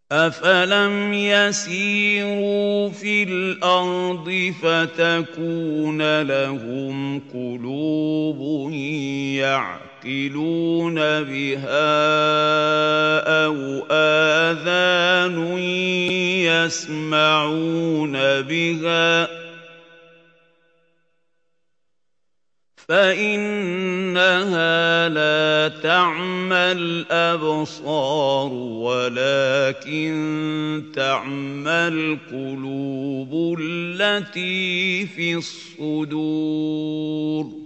أَفَلَمْ يَسِيرُوا فِي الْأَرْضِ فَتَكُونَ لَهُمْ قُلُوبٌ يَعْقِلُونَ بِهَا أَوْ آذَانٌ يَسْمَعُونَ بِهَا ۖ فَإِنَّهَا لَا تَعْمَى الْأَبْصَارُ وَلَٰكِن تَعْمَى الْقُلُوبُ الَّتِي فِي الصُّدُورِ